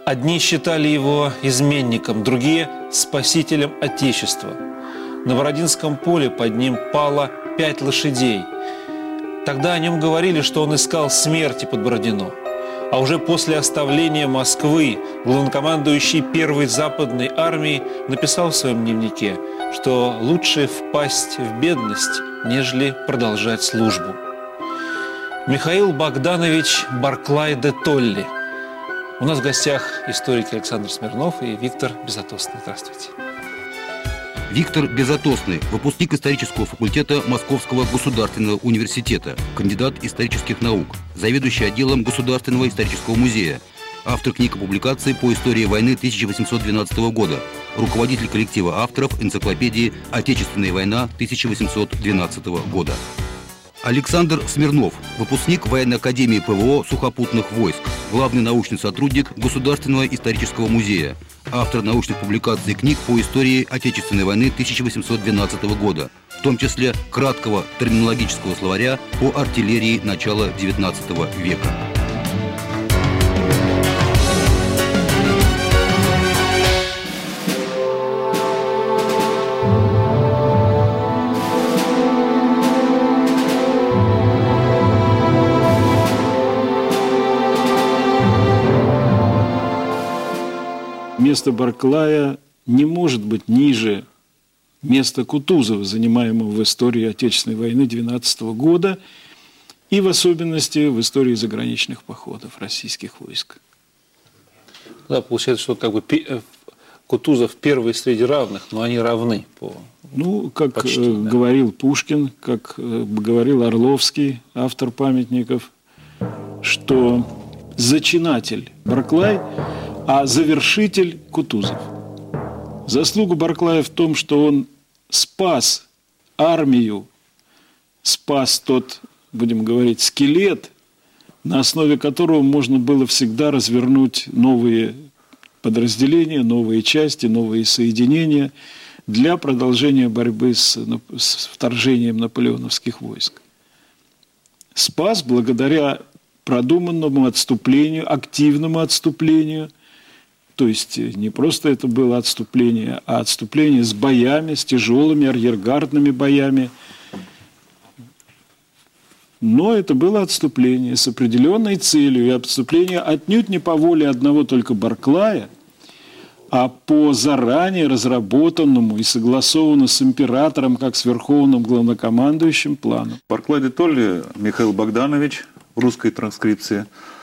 Одни считали его изменником, другие – спасителем Отечества. На Бородинском поле под ним пало 5 лошадей. Тогда о нем говорили, что он искал смерти под Бородино. А уже после оставления Москвы главнокомандующий Первой Западной армии написал в своем дневнике, что лучше впасть в бедность, нежели продолжать службу. Михаил Богданович Барклай де Толли. У нас в гостях историк Александр Смирнов и Виктор Безотосный. Здравствуйте. Виктор Безотосный, выпускник исторического факультета Московского государственного университета, кандидат исторических наук, заведующий отделом Государственного исторического музея, автор книг и публикаций по истории войны 1812 года, руководитель коллектива авторов энциклопедии «Отечественная война 1812 года». Александр Смирнов, выпускник военной академии ПВО сухопутных войск, главный научный сотрудник Государственного исторического музея, автор научных публикаций и книг по истории Отечественной войны 1812 года, в том числе краткого терминологического словаря по артиллерии начала XIX века. Место Барклая не может быть ниже места Кутузова, занимаемого в истории Отечественной войны 1912 года и в особенности в истории заграничных походов российских войск. Да, получается, что как бы Кутузов первый среди равных, но они равны по... Ну, как почти, да. Говорил Пушкин, как говорил Орловский, автор памятников, что зачинатель Барклай, а завершитель Кутузов. Заслуга Барклая в том, что он спас армию, спас тот, будем говорить, скелет, на основе которого можно было всегда развернуть новые подразделения, новые части, новые соединения для продолжения борьбы с вторжением наполеоновских войск. Спас благодаря продуманному отступлению, активному отступлению. То есть не просто это было отступление, а отступление с боями, с тяжелыми арьергардными боями. Но это было отступление с определенной целью. И отступление отнюдь не по воле одного только Барклая, а по заранее разработанному и согласованному с императором, как с верховным главнокомандующим плану. Барклай де Толли Михаил Богданович в русской транскрипции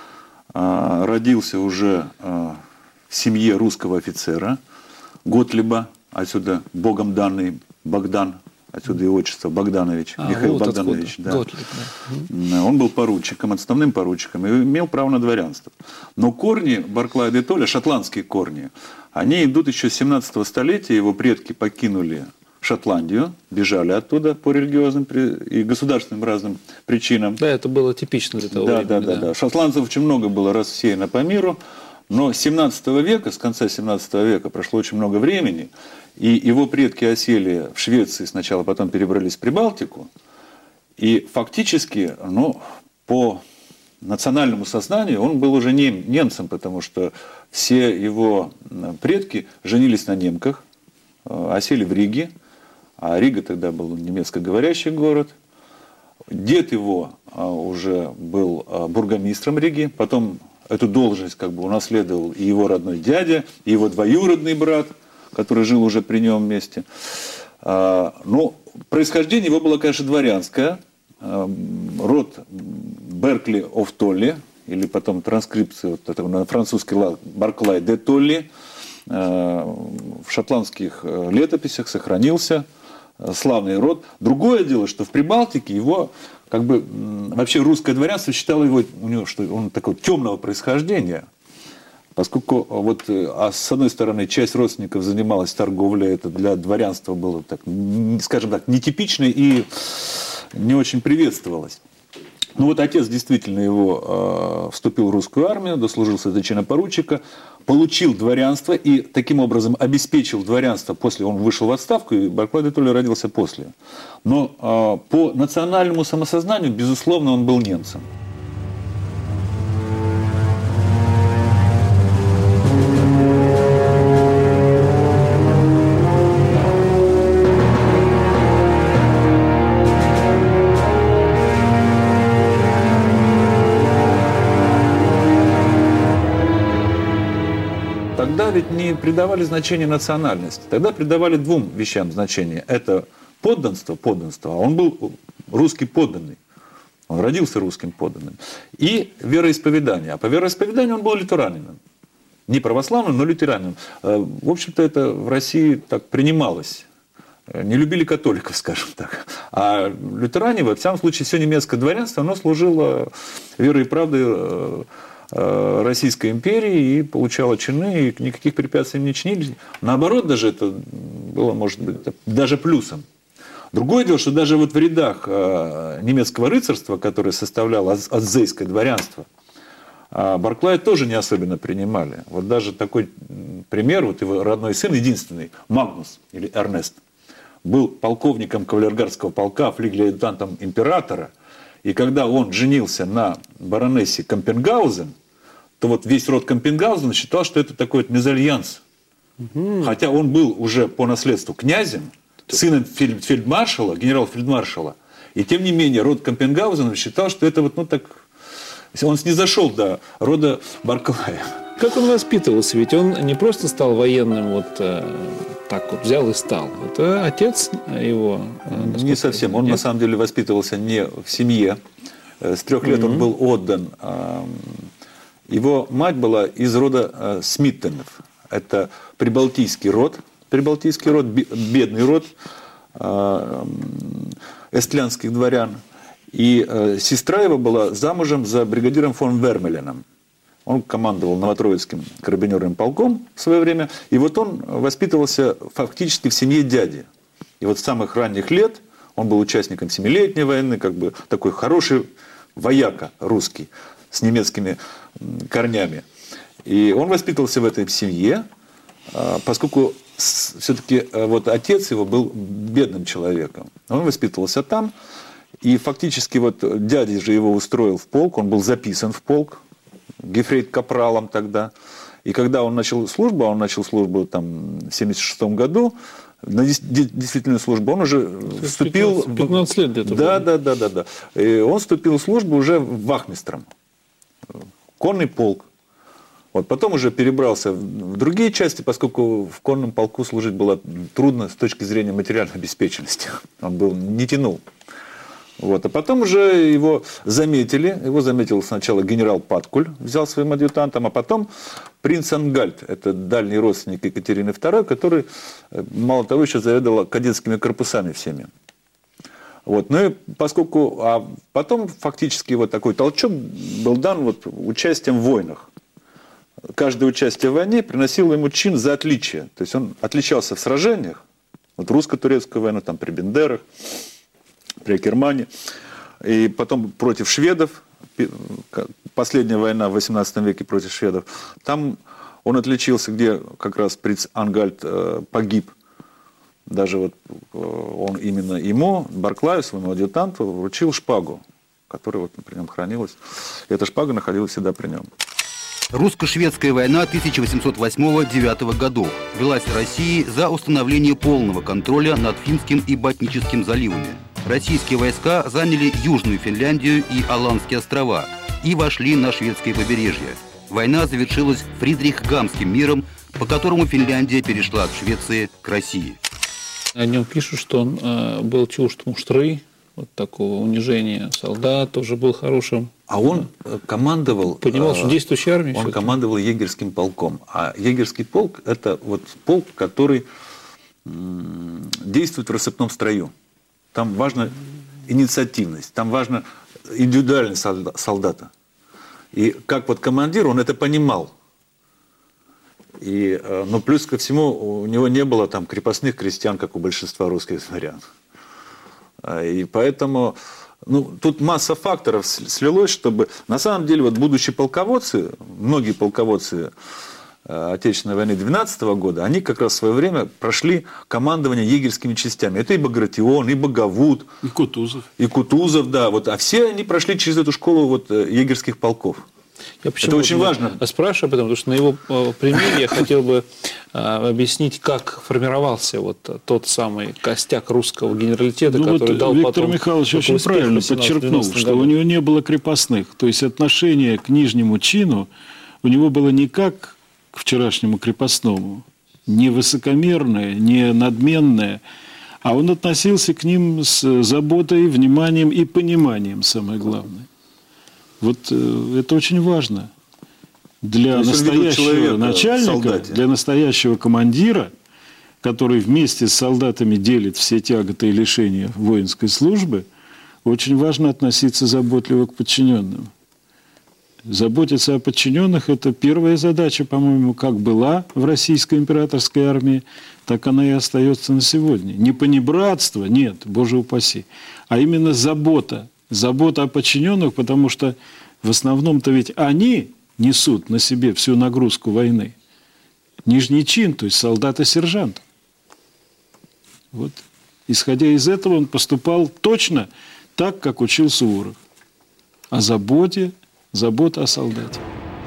родился уже в семье русского офицера Готлиба, отсюда богом данный Богдан, отсюда и отчество Богданович, Михаил вот Богданович. Да. Готлиб, да. Он был поручиком, отставным поручиком и имел право на дворянство. Но корни Барклая де Толли, шотландские корни, они идут еще с 17 столетия, его предки покинули Шотландию, бежали оттуда по религиозным и государственным разным причинам. Да, это было типично для того времени. Да. Шотландцев очень много было рассеяно по миру. Но с 17 века, с конца 17 века прошло очень много времени, и его предки осели в Швеции сначала, потом перебрались в Прибалтику, и фактически, по национальному сознанию он был уже немцем, потому что все его предки женились на немках, осели в Риге, а Рига тогда был немецкоговорящий город. Дед его уже был бургомистром Риги, потом эту должность унаследовал и его родной дядя, и его двоюродный брат, который жил уже при нем вместе. Но происхождение его было, конечно, дворянское. Род Беркли оф Толли, или потом транскрипция на французский лад Барклай де Толли, в шотландских летописях сохранился славный род. Другое дело, что в Прибалтике его вообще русское дворянство считало его, что он такого темного происхождения, поскольку с одной стороны часть родственников занималась торговлей, это для дворянства было, скажем так, нетипично и не очень приветствовалось. Отец действительно его вступил в русскую армию, дослужился до чина поручика, получил дворянство и таким образом обеспечил дворянство после, он вышел в отставку, и Барклай де Толли родился после. Но по национальному самосознанию, безусловно, он был немцем. ведь не придавали значения национальности. Тогда придавали двум вещам значение. Это подданство, а он был русский подданный. Он родился русским подданным. И вероисповедание. А по вероисповеданию он был лютеранином. Не православным, но лютеранином. В общем-то, это в России так принималось. Не любили католиков, скажем так. А лютеране, во всяком случае, все немецкое дворянство, оно служило верой и правдой Российской империи и получало чины, и никаких препятствий не чинили. Наоборот, даже это было, может быть, даже плюсом. Другое дело, что даже вот в рядах немецкого рыцарства, которое составляло азейское дворянство, Барклая тоже не особенно принимали. Вот даже такой пример, вот его родной сын, единственный, Магнус или Эрнест, был полковником кавалергардского полка, флигель-адъютантом императора. И когда он женился на баронессе Кампенгаузен, то вот весь род Кампенгаузен считал, что это такой вот мезальянс. Хотя он был уже по наследству князем, сыном фельдмаршала, генерал-фельдмаршала. И тем не менее род Кампенгаузен считал, что это вот, ну так, он снизошел до рода Барклая. Как он воспитывался? Ведь он не просто стал военным, вот так вот взял и стал. Это отец его? Не совсем. Он на самом деле воспитывался не в семье. С 3 лет он был отдан. Его мать была из рода Смиттенов. Это прибалтийский род, бедный род эстлянских дворян. И сестра его была замужем за бригадиром фон Вермеленом. Он командовал Новотроицким карабинерным полком в свое время. И вот он воспитывался фактически в семье дяди. И вот с самых ранних лет он был участником Семилетней войны, как бы такой хороший вояка русский с немецкими корнями. И он воспитывался в этой семье, поскольку все-таки вот отец его был бедным человеком. Он воспитывался там. И фактически вот дядя же его устроил в полк, он был записан в полк, гефрейт-капралом тогда. И когда он начал службу там в 1976 году, на действительную службу, он уже вступил... 15 лет где-то. Да. И он вступил в службу уже вахмистром. Конный полк. Вот потом уже перебрался в другие части, поскольку в конном полку служить было трудно с точки зрения материальной обеспеченности. Он не тянул. Вот. А потом уже его заметили. Его заметил сначала генерал Паткуль, взял своим адъютантом, а потом принц Ангальд. Это дальний родственник Екатерины II, который, мало того, еще заведовал кадетскими корпусами всеми. Вот. Ну и поскольку... А потом фактически вот такой толчок был дан вот участием в войнах. Каждое участие в войне приносило ему чин за отличие. То есть он отличался в сражениях. Вот русско-турецкую войну, там при Бендерах, при Акермане, и потом против шведов, последняя война в 18 веке против шведов, там он отличился, где как раз принц Ангальд погиб. Даже вот он именно ему, Барклаю, своему адъютанту, вручил шпагу, которая вот при нем хранилась. И эта шпага находилась всегда при нем. Русско-шведская война 1808-1809 годов велась в России за установление полного контроля над Финским и Ботническим заливами. Российские войска заняли Южную Финляндию и Аландские острова и вошли на шведское побережье. Война завершилась Фридрихгамским миром, по которому Финляндия перешла от Швеции к России. О нем пишут, что он был чужд муштры, вот такого унижения солдат, тоже был хорошим. А он командовал... Понимал, что действующая армия. Он командовал егерским полком. А егерский полк – это вот полк, который действует в рассыпном строю. Там важна инициативность, там важна индивидуальность солдата. И как вот командир, он это понимал. Но плюс ко всему, у него не было там крепостных крестьян, как у большинства русских дворян. И поэтому тут масса факторов слилось, чтобы... На самом деле, вот будущие полководцы, многие полководцы Отечественной войны 12 года, они как раз в свое время прошли командование егерскими частями. Это и Багратион, и Боговуд. И Кутузов. И Кутузов, да. Вот. А все они прошли через эту школу вот, егерских полков. Это очень важно. Спрашиваю об этом, потому что на его примере я хотел бы объяснить, как формировался вот тот самый костяк русского генералитета, который дал Виктор потом... Михайлович очень правильно подчеркнул, что у него не было крепостных. То есть отношение к нижнему чину у него было не как к вчерашнему крепостному. Не высокомерное, не надменное, а он относился к ним с заботой, вниманием и пониманием, самое главное. Вот это очень важно для настоящего начальника, для настоящего командира, который вместе с солдатами делит все тяготы и лишения воинской службы. Очень важно относиться заботливо к подчиненным. Заботиться о подчиненных – это первая задача, по-моему, как была в российской императорской армии, так она и остается на сегодня. Не понебратство, нет, Боже упаси, а именно забота. Забота о подчиненных, потому что в основном-то ведь они несут на себе всю нагрузку войны. Нижний чин, то есть солдат и сержант. Вот. Исходя из этого, он поступал точно так, как учил Суворов. О заботе, забота о солдате.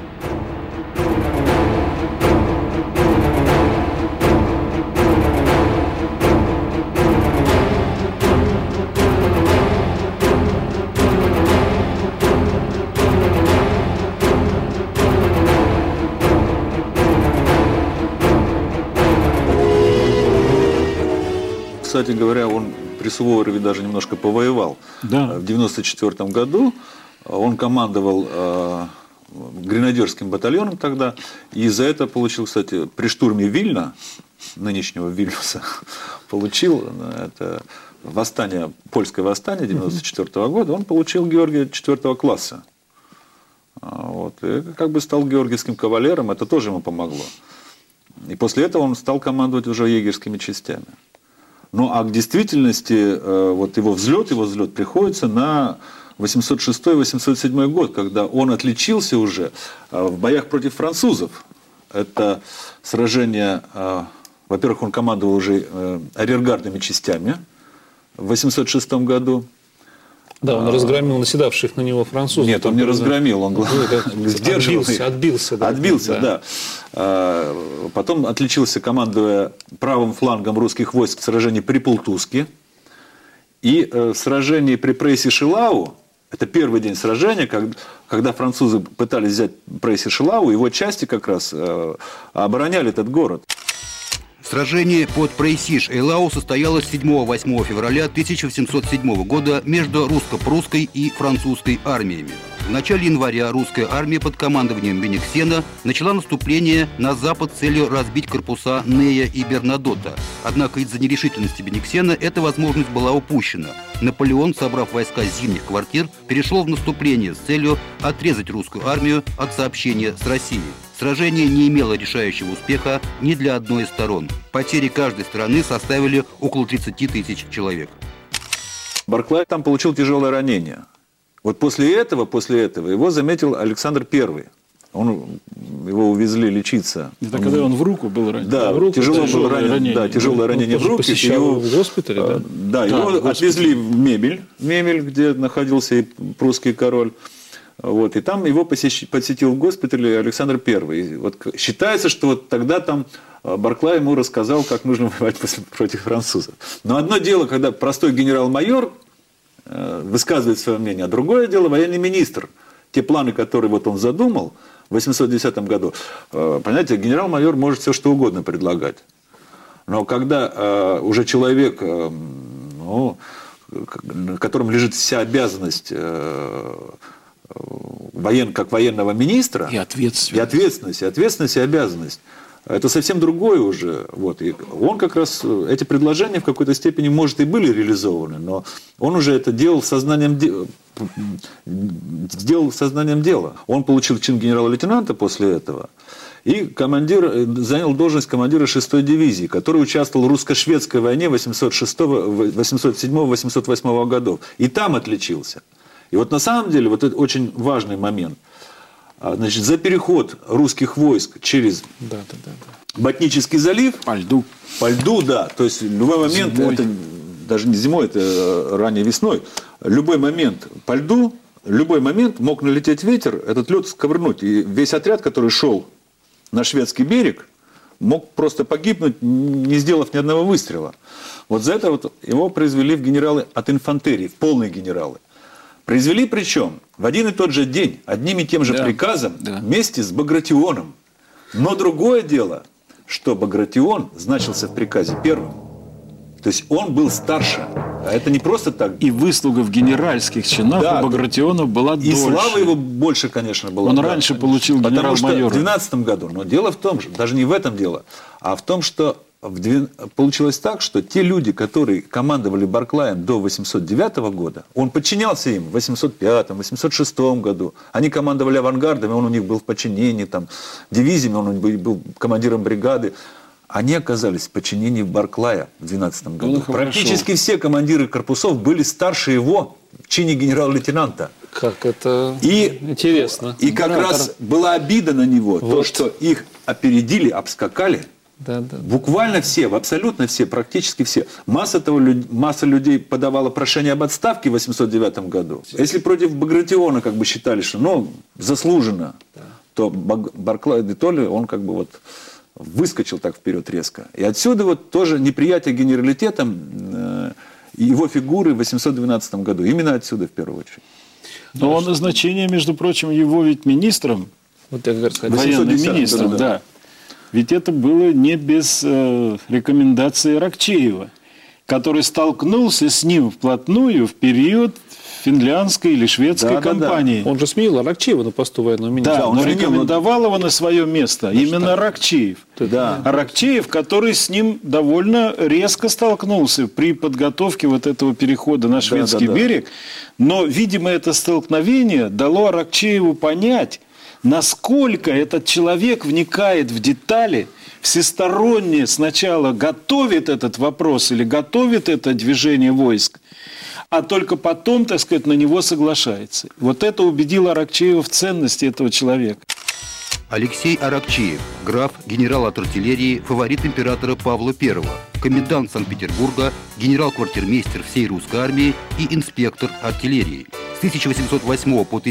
Кстати говоря, он при Суворове даже немножко повоевал. Да. В 1994 году он командовал гренадерским батальоном тогда, и за это получил, кстати, при штурме Вильна, нынешнего Вильнюса, получил это восстание, польское восстание 1994 года, он получил Георгия 4 класса. Вот, и как бы стал георгиевским кавалером, это тоже ему помогло. И после этого он стал командовать уже егерскими частями. Ну, а к действительности, вот его взлет приходится на 806-807 год, когда он отличился уже в боях против французов. Это сражение, во-первых, он командовал уже арьергардными частями в 806 году. Да, он разгромил наседавших на него французов. Нет, он не разгромил, он сдерживался. Отбился, да. Потом отличился, командуя правым флангом русских войск в сражении при Пултуске. И в сражении при Прейсе-Шилау, это первый день сражения, когда французы пытались взять Прейсе-Шилау, его части как раз обороняли этот город. Сражение под Прейсиш-Эйлау состоялось 7-8 февраля 1707 года между русско-прусской и французской армиями. В начале января русская армия под командованием Бенниксена начала наступление на запад с целью разбить корпуса Нея и Бернадотта. Однако из-за нерешительности Бенниксена эта возможность была упущена. Наполеон, собрав войска с зимних квартир, перешел в наступление с целью отрезать русскую армию от сообщения с Россией. Сражение не имело решающего успеха ни для одной из сторон. Потери каждой стороны составили около 30 тысяч человек. Барклай там получил тяжелое ранение. Вот после этого его заметил Александр I. Его увезли лечиться. Это когда он в руку был ранен. Да, тяжелое ранение. Да, тяжелое ранение в руки. Его в госпитале, да? Да, его отвезли в Мемель, где находился и прусский король. Вот, и там его посетил в госпитале Александр I. Вот считается, что вот тогда там Барклай ему рассказал, как нужно воевать против французов. Но одно дело, когда простой генерал-майор высказывает свое мнение, а другое дело военный министр. Те планы, которые вот он задумал в 810 году, понимаете, генерал-майор может все что угодно предлагать. Но когда уже человек, которому лежит вся обязанность как военного министра, и ответственность, и обязанность, это совсем другое уже. Вот. И он как раз, эти предложения в какой-то степени, может, и были реализованы, но он уже это делал сознанием дела. Он получил чин генерала-лейтенанта после этого и занял должность командира 6-й дивизии, который участвовал в русско-шведской войне 807-808 годов. И там отличился. И вот на самом деле, вот это очень важный момент. Значит, за переход русских войск через Ботнический залив, по льду, да, то есть в любой момент, это даже не зимой, это ранней весной, любой момент по льду, любой момент мог налететь ветер, этот лед сковырнуть, и весь отряд, который шел на шведский берег, мог просто погибнуть, не сделав ни одного выстрела. Вот за это вот его произвели в генералы от инфантерии, в полные генералы. Произвели причем в один и тот же день, одним и тем же приказом, вместе с Багратионом. Но другое дело, что Багратион значился в приказе первым. То есть он был старше. А это не просто так. И выслуга в генеральских чинах у Багратиона была дольше. И слава его больше, конечно, была. Он раньше получил генерал-майора. Потому что в 2012 году, но дело в том же, даже не в этом дело, а в том, что получилось так, что те люди, которые командовали Барклаем до 809 года, он подчинялся им в 805, 806 году. Они командовали авангардами, он у них был в подчинении, там, дивизиями, он был командиром бригады. Они оказались в подчинении Барклая в 2012 году. Практически все командиры корпусов были старше его в чине генерал-лейтенанта. Как это интересно. И как раз была обида на него, то, что их опередили, обскакали. Да, да. Буквально все, абсолютно все, практически все. Масса людей подавала прошение об отставке в 809 году. Если против Багратиона как бы считали, что заслуженно, то Барклай де Толли, он как бы выскочил так вперед резко. И отсюда тоже неприятие генералитетом его фигуры в 812 году. Именно отсюда в первую очередь. Но назначение, между прочим, его ведь министром, военным министром, да. Ведь это было не без рекомендации Аракчеева, который столкнулся с ним вплотную в период финляндской или шведской кампании. Он же сменил Аракчеева на посту военного министра. Да, он рекомендовал его на свое место. Именно Аракчеев. Да. Аракчеев, который с ним довольно резко столкнулся при подготовке этого перехода на шведский берег. Но, видимо, это столкновение дало Аракчееву понять, насколько этот человек вникает в детали, всесторонне сначала готовит этот вопрос или готовит это движение войск, а только потом, так сказать, на него соглашается. Вот это убедило Аракчеева в ценности этого человека. Алексей Аракчеев, граф, генерал от артиллерии, фаворит императора Павла I, комендант Санкт-Петербурга, генерал-квартирмейстер всей русской армии и инспектор артиллерии. С 1808 по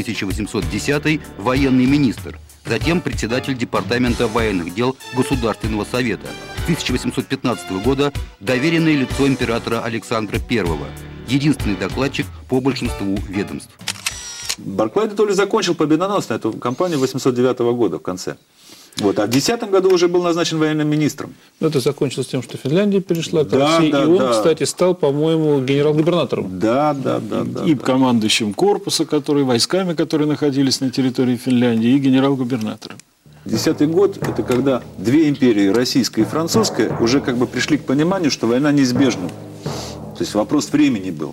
1810 военный министр, затем председатель департамента военных дел Государственного совета. С 1815 года доверенное лицо императора Александра I, единственный докладчик по большинству ведомств. Барклай де Толли закончил победоносно эту кампанию 809 года в конце. А в 2010 году уже был назначен военным министром. Это закончилось тем, что Финляндия перешла к России, и он, кстати, стал, по-моему, генерал-губернатором. Да. И командующим корпуса, войсками, которые находились на территории Финляндии, и генерал-губернатором. 2010 год – это когда две империи, российская и французская, уже как бы пришли к пониманию, что война неизбежна. То есть вопрос времени был.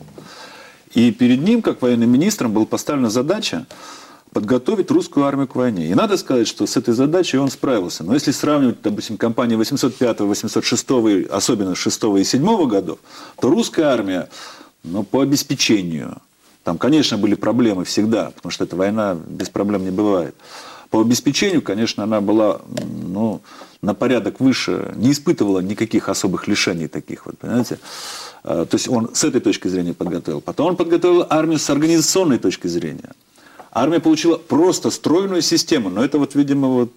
И перед ним, как военным министром, была поставлена задача подготовить русскую армию к войне. И надо сказать, что с этой задачей он справился. Но если сравнивать, допустим, кампании 805, 806, особенно 6 и 7 годов, то русская армия, по обеспечению, там, конечно, были проблемы всегда, потому что эта война без проблем не бывает. По обеспечению, конечно, она была на порядок выше, не испытывала никаких особых лишений таких, понимаете. То есть он с этой точки зрения подготовил. Потом он подготовил армию с организационной точки зрения. Армия получила просто стройную систему, но это видимо,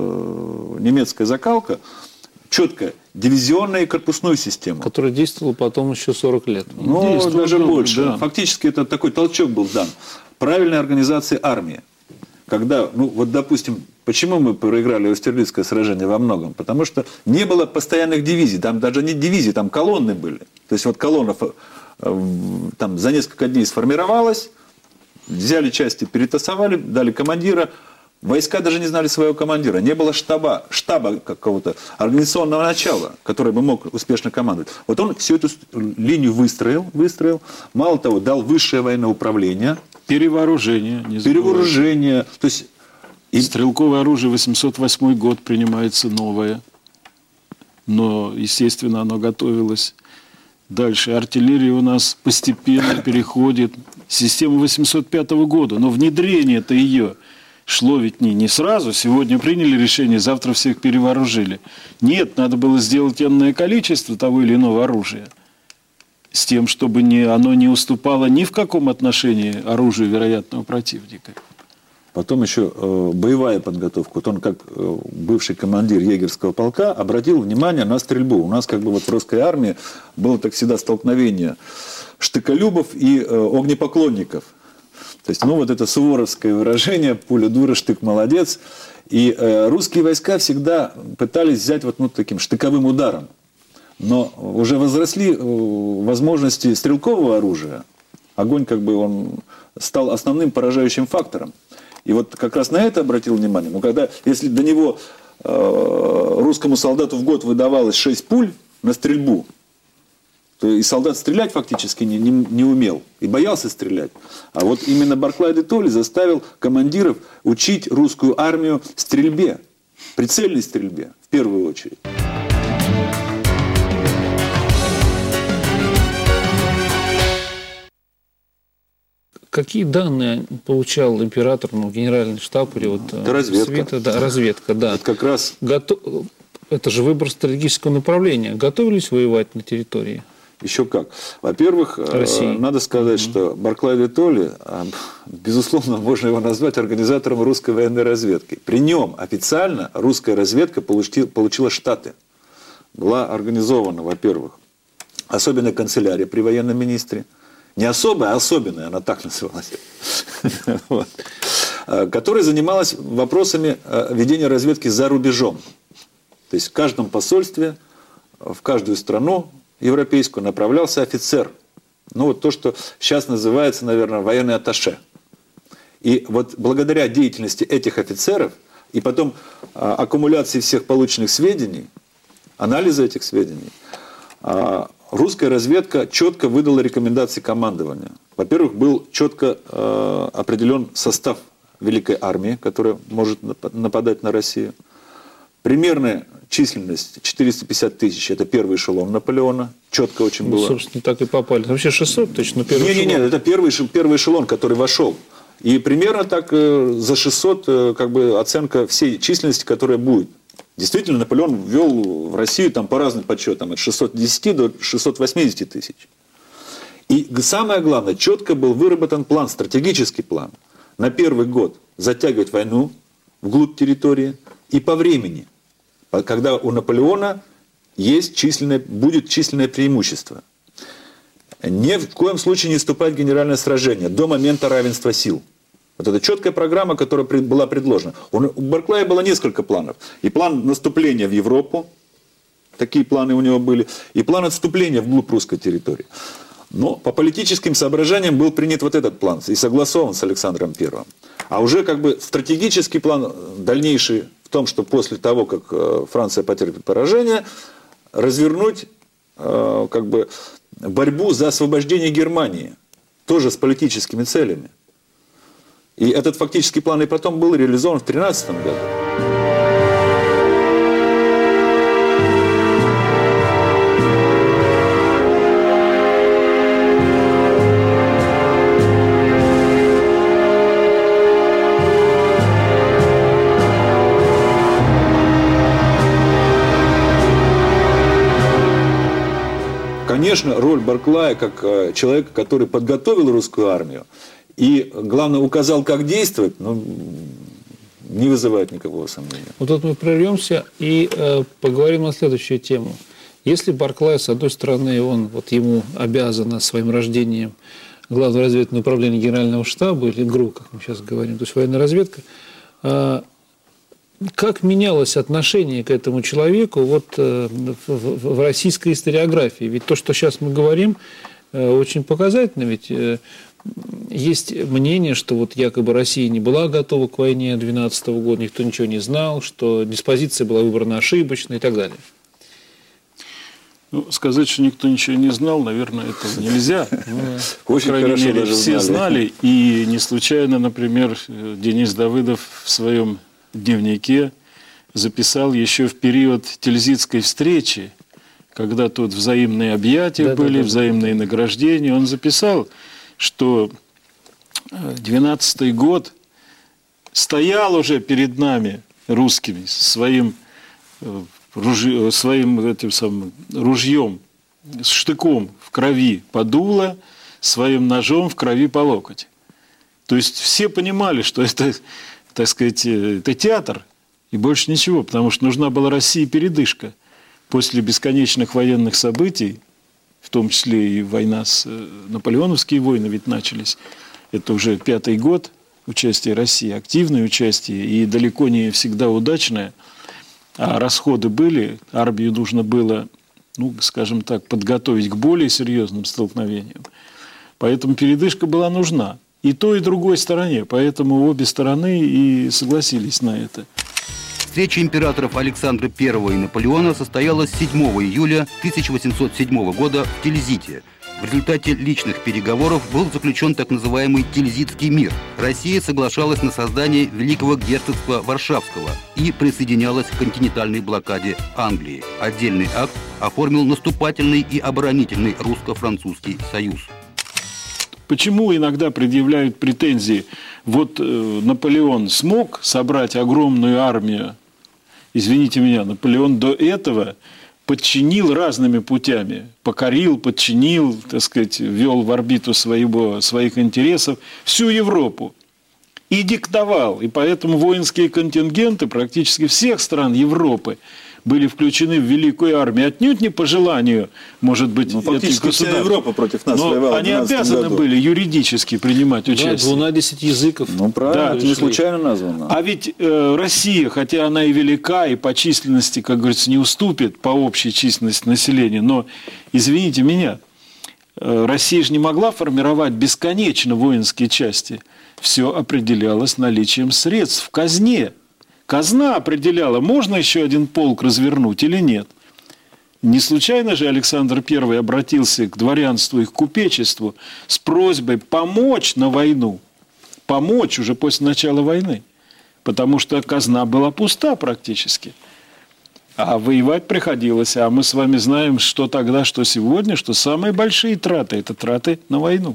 немецкая закалка, четкая, дивизионная и корпусную систему. Которая действовала потом еще 40 лет. Даже больше. Да. Фактически это такой толчок был дан правильной организации армии. Когда, допустим, почему мы проиграли Аустерлицкое сражение во многом? Потому что не было постоянных дивизий, там даже не дивизии, там колонны были. То есть колонна там за несколько дней сформировалась, взяли части, перетасовали, дали командира. Войска даже не знали своего командира, не было штаба какого-то организационного начала, который бы мог успешно командовать. Он всю эту линию выстроил. Мало того, дал высшее военное управление. Перевооружение. То есть, стрелковое оружие 808 год принимается новое. Но, естественно, оно готовилось. Дальше артиллерия у нас постепенно переходит. Система 805 года. Но внедрение-то ее шло ведь не сразу. Сегодня приняли решение, завтра всех перевооружили. Нет, надо было сделать энное количество того или иного оружия. С тем, чтобы оно не уступало ни в каком отношении оружию вероятного противника. Потом еще боевая подготовка. Он, как бывший командир егерского полка, обратил внимание на стрельбу. У нас в русской армии было так всегда столкновение штыколюбов и огнепоклонников. То То есть, ну, вот это суворовское выражение «пуля дура, штык молодец». И русские войска всегда пытались взять вот, ну, таким штыковым ударом. Но уже возросли возможности стрелкового оружия. Огонь, как бы, он стал основным поражающим фактором. И вот как раз на это обратил внимание. Но когда, если до него русскому солдату в год выдавалось 6 пуль на стрельбу, то и солдат стрелять фактически не умел. И боялся стрелять. А вот именно Барклай де Толли заставил командиров учить русскую армию стрельбе. Прицельной стрельбе, в первую очередь. Какие данные получал император, ну, генеральный штаб или вот разведка. свита? Да, разведка, да. Это как раз... Это же выбор стратегического направления. Готовились воевать на территории? Еще как. Во-первых, надо сказать, что Барклай де Толли, безусловно, можно его назвать организатором русской военной разведки. При нем официально русская разведка получила штаты. Была организована, во-первых, особенная канцелярия при военном министре. Не особая, а особенная, она так называлась. Которая занималась вопросами ведения разведки за рубежом. То есть в каждом посольстве, в каждую страну европейскую направлялся офицер. Ну вот то, что сейчас называется, наверное, военный атташе. И вот благодаря деятельности этих офицеров и потом аккумуляции всех полученных сведений, анализа этих сведений, русская разведка четко выдала рекомендации командования. Во-первых, был четко определен состав Великой армии, которая может нападать на Россию. Примерная численность 450 тысяч, это первый эшелон Наполеона, четко очень было. Собственно, так и попали. Вообще 600 тысяч, но первый эшелон. Нет, это первый эшелон, который вошел. И примерно так за 600 как бы оценка всей численности, которая будет. Действительно, Наполеон ввел в Россию там, по разным подсчетам от 610 до 680 тысяч. И самое главное, четко был выработан план, стратегический план. На первый год затягивать войну вглубь территории и по времени, когда у Наполеона будет численное преимущество. Ни в коем случае не вступать в генеральное сражение до момента равенства сил. Вот это четкая программа, которая была предложена. У Барклая было несколько планов. И план наступления в Европу, такие планы у него были, и план отступления вглубь русской территории. Но по политическим соображениям был принят вот этот план и согласован с Александром I. А уже как бы стратегический план дальнейший в том, что после того, как Франция потерпит поражение, развернуть как бы борьбу за освобождение Германии, тоже с политическими целями. И этот фактический план и потом был реализован в 1913 году. Конечно, роль Барклая как человека, который подготовил русскую армию и, главное, указал, как действовать, не вызывает никакого сомнения. Вот тут мы прервемся и поговорим на следующую тему. Если Барклай, с одной стороны, ему обязано своим рождением Главное разведывательное управление Генерального штаба, или ГРУ, как мы сейчас говорим, то есть военная разведка, как менялось отношение к этому человеку в российской историографии? Ведь то, что сейчас мы говорим, очень показательно. Ведь есть мнение, что якобы Россия не была готова к войне 2012 года, никто ничего не знал, что диспозиция была выбрана ошибочно и так далее. Сказать, что никто ничего не знал, наверное, этого нельзя. По крайней мере, все знали. И не случайно, например, Денис Давыдов в своем дневнике записал еще в период Тильзитской встречи, когда тут взаимные объятия были, взаимные награждения. Он записал, что 12-й год стоял уже перед нами, русскими, своим ружьем с штыком в крови по дуло, своим ножом в крови по локоть. То есть все понимали, что это, так сказать, это театр и больше ничего, потому что нужна была России передышка после бесконечных военных событий, в том числе и война наполеоновские войны ведь начались это уже 5-й год участия России, активное участие и далеко не всегда удачное. А расходы были, армию нужно было, ну, скажем так, подготовить к более серьезным столкновениям. Поэтому передышка была нужна и той, и другой стороне. Поэтому обе стороны и согласились на это. Встреча императоров Александра I и Наполеона состоялась 7 июля 1807 года в Тильзите. В результате личных переговоров был заключен так называемый Тильзитский мир. Россия соглашалась на создание Великого герцогства Варшавского и присоединялась к континентальной блокаде Англии. Отдельный акт оформил наступательный и оборонительный русско-французский союз. Почему иногда предъявляют претензии? Вот Наполеон смог собрать огромную армию. Извините меня, Наполеон до этого подчинил разными путями. Покорил, подчинил, так сказать, ввел в орбиту своих интересов всю Европу. И диктовал. И поэтому воинские контингенты практически всех стран Европы были включены в Великую армию. Отнюдь не по желанию, может быть, фактически этих государств. вся Европа против нас Но воевала. они обязаны были юридически принимать участие. Да, 12 языков. Ну, правильно, Да, это не случайно названо. А ведь Россия, хотя она и велика, и по численности, как говорится, не уступит по общей численности населения, но, извините меня, Россия же не могла формировать бесконечно воинские части. Все определялось наличием средств в казне. Казна определяла, можно еще один полк развернуть или нет. Не случайно же Александр I обратился к дворянству и к купечеству с просьбой помочь на войну. Помочь уже после начала войны. Потому что казна была пуста практически. А воевать приходилось. А мы с вами знаем, что тогда, что сегодня, что самые большие траты – это траты на войну.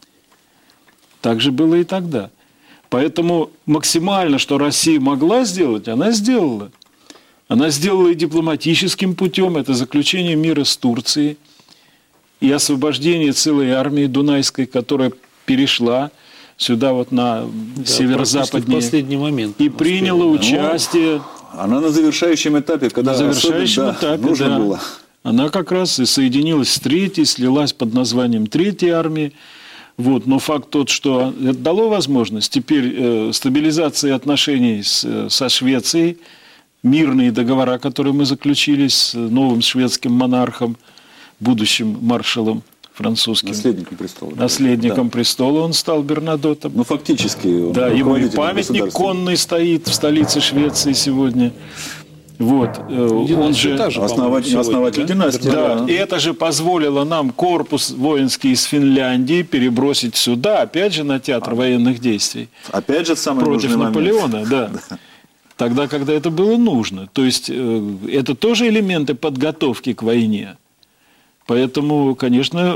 Так же было и тогда. Поэтому максимально, что Россия могла сделать, она сделала. Она сделала и дипломатическим путем, это заключение мира с Турцией, и освобождение целой армии Дунайской, которая перешла сюда вот на северо-западнее. В последний момент. И приняла участие. Она на завершающем этапе, когда На завершающем этапе, нужно да. было. Она как раз и соединилась с Третьей, слилась под названием Третьей армии. Вот. Но факт тот, что это дало возможность теперь стабилизации отношений со Швецией, мирные договора, которые мы заключили с новым шведским монархом, будущим маршалом французским. Наследником престола. Наследником престола он стал Бернадоттом. Ну, фактически. Да, ему и памятник конный стоит в столице Швеции сегодня. Вот. Он же основатель династии. Да, и это же позволило нам корпус воинский из Финляндии перебросить сюда, опять же, на театр военных действий. Опять же, в самый против Наполеона, да. Тогда, когда это было нужно. То есть, это тоже элементы подготовки к войне. Поэтому, конечно,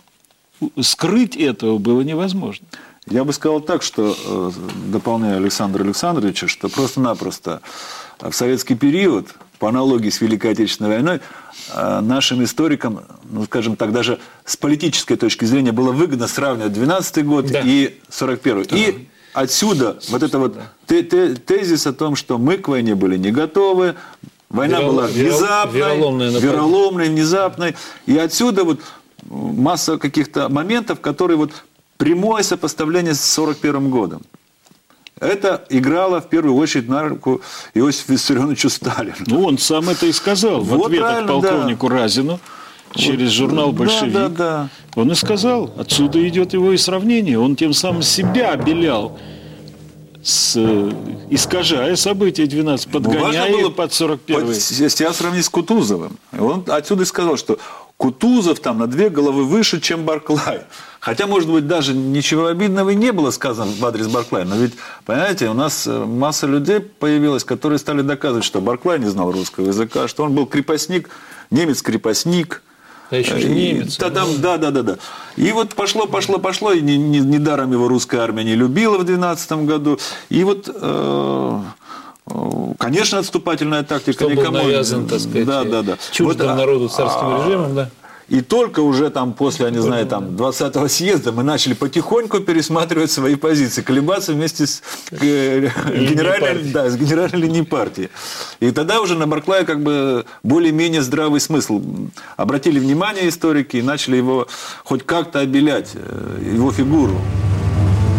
скрыть этого было невозможно. Я бы сказал так, что, дополняя Александра Александровича, что просто-напросто в советский период, по аналогии с Великой Отечественной войной, нашим историкам, ну, скажем так, даже с политической точки зрения было выгодно сравнивать 12-й год и 41-й. Да. И отсюда вот это вот тезис о том, что мы к войне были не готовы, война была внезапной, вероломной, внезапной. И отсюда вот масса каких-то моментов, которые вот прямое сопоставление с 1941 годом. Это играло в первую очередь на руку Иосифу Виссарионовичу Сталину. Ну, он сам это и сказал вот в ответах полковнику Разину через журнал «Большевик». Да, да, да. Он и сказал, отсюда идет его и сравнение. Он тем самым себя обелял, искажая события 12, подгоняя было под 41-й. Себя сравнить с Кутузовым. Он отсюда и сказал, что Кутузов там на 2 головы выше, чем Барклай. Хотя, может быть, даже ничего обидного и не было сказано в адрес Барклая. Но ведь, понимаете, у нас масса людей появилась, которые стали доказывать, что Барклай не знал русского языка, что он был крепостник, немец-крепостник. Да еще же немец. Да. И вот пошло, и недаром его русская армия не любила в 12 году. И вот... конечно, отступательная тактика что никому был навязан, так сказать, чуждым народу царским режимом, да. И только уже там после, я не знаю, там 20-го съезда мы начали потихоньку пересматривать свои позиции, колебаться вместе с генеральной линией партии. И тогда уже на Барклая как бы более-менее здравый смысл. Обратили внимание историки и начали его хоть как-то обелять, его фигуру.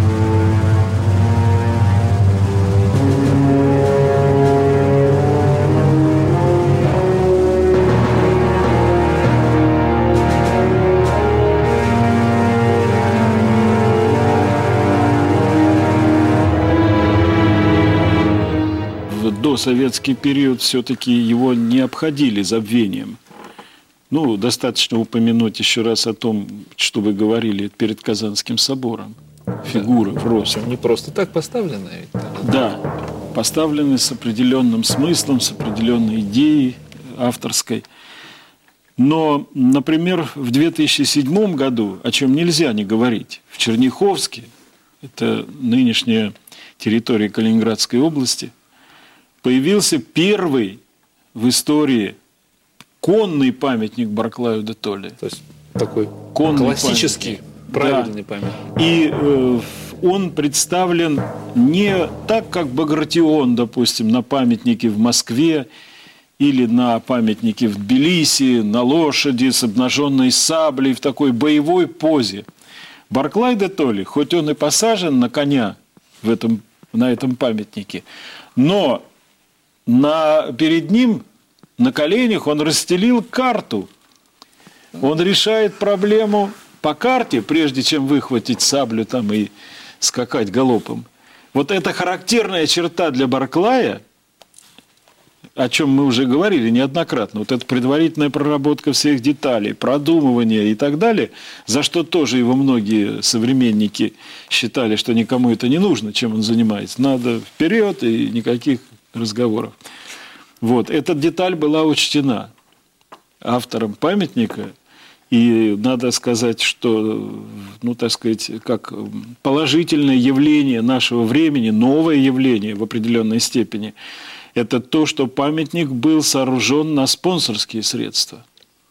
досоветский период все-таки его не обходили забвением. Ну, достаточно упомянуть еще раз о том, что вы говорили перед Казанским собором. Фигуры в рост. Не просто так поставлены ведь. Да, поставлены с определенным смыслом, с определенной идеей авторской. Но, например, в 2007 году, о чем нельзя не говорить, в Черняховске, это нынешняя территория Калининградской области, появился первый в истории конный памятник Барклаю де Толли. То есть такой конный классический, правильный памятник. И он представлен не так, как Багратион, допустим, на памятнике в Москве или на памятнике в Тбилиси, на лошади с обнаженной саблей в такой боевой позе. Барклай де Толли, хоть он и посажен на коня на этом памятнике, но перед ним на коленях он расстелил карту. Он решает проблему по карте, прежде чем выхватить саблю там и скакать галопом. Вот это характерная черта для Барклая, о чем мы уже говорили неоднократно. Вот эта предварительная проработка всех деталей, продумывание и так далее, за что тоже его многие современники считали, что никому это не нужно, чем он занимается. Надо вперед и никаких разговоров. Вот, эта деталь была учтена автором памятника. И надо сказать, что, ну, так сказать, как положительное явление нашего времени, новое явление в определенной степени, это то, что памятник был сооружен на спонсорские средства.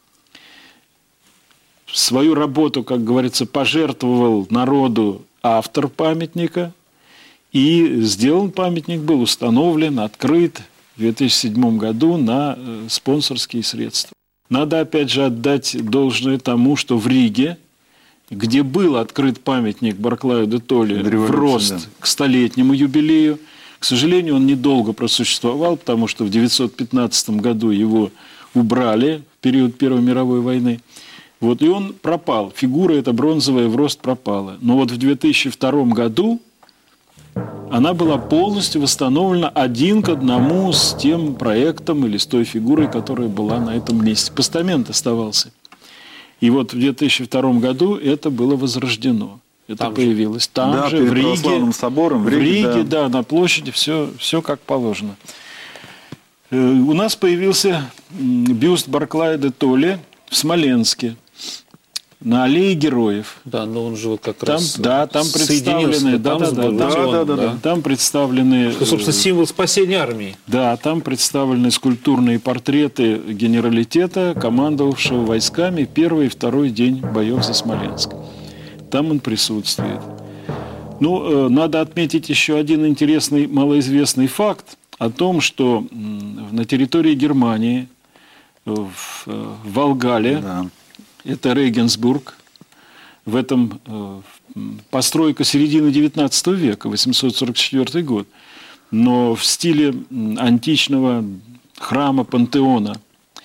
Свою работу, как говорится, пожертвовал народу автор памятника, и сделан памятник был, установлен, открыт в 2007 году на спонсорские средства. Надо, опять же, отдать должное тому, что в Риге, где был открыт памятник Барклаю де Толли в рост к столетнему юбилею, к сожалению, он недолго просуществовал, потому что в 1915 году его убрали в период Первой мировой войны. Вот, и он пропал. Фигура эта бронзовая в рост пропала. Но вот в 2002 году она была полностью восстановлена 1 к 1 с тем проектом или с той фигурой, которая была на этом месте. Постамент оставался. И вот в 2002 году это было возрождено. Это там появилось. Там да, же, перед в Риге. Православным собором. В Риге, да, на площади, все как положено. У нас появился бюст Барклая де Толли в Смоленске. На аллее героев. Да, но он же вот как там, раз да, там представлены, там представлены, что, собственно, символ спасения армии. Да, там представлены скульптурные портреты генералитета, командовавшего войсками первый и второй день боев за Смоленск. Там он присутствует. Ну, надо отметить еще один интересный, малоизвестный факт о том, что на территории Германии, в Волгале, да. Это Регенсбург. В этом постройка середины XIX века, 844 год. Но в стиле античного храма Пантеона,